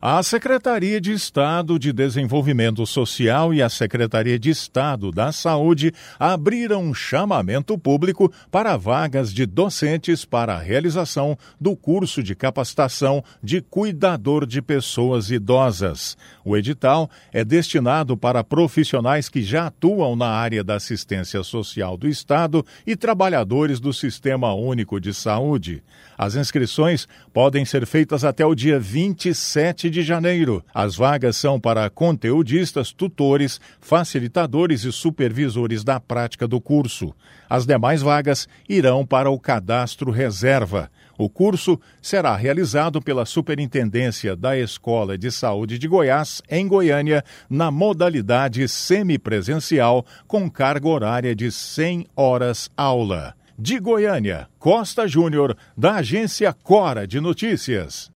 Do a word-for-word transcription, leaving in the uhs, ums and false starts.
A Secretaria de Estado de Desenvolvimento Social e a Secretaria de Estado da Saúde abriram um chamamento público para vagas de docentes para a realização do curso de capacitação de cuidador de pessoas idosas. O edital é destinado para profissionais que já atuam na área da assistência social do Estado e trabalhadores do Sistema Único de Saúde. As inscrições podem ser feitas até o dia vinte e sete de janeiro. As vagas são para conteudistas, tutores, facilitadores e supervisores da prática do curso. As demais vagas irão para o cadastro reserva. O curso será realizado pela Superintendência da Escola de Saúde de Goiás, em Goiânia, na modalidade semipresencial, com carga horária de cem horas aula. De Goiânia, Costa Júnior, da agência Cora de Notícias.